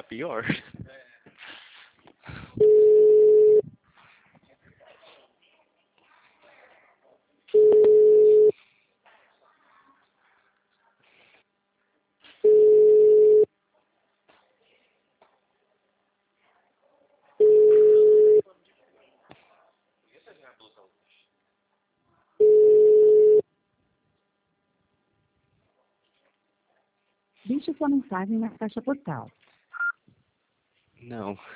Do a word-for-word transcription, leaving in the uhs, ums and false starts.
pior. Deixe sua mensagem na caixa postal. Não.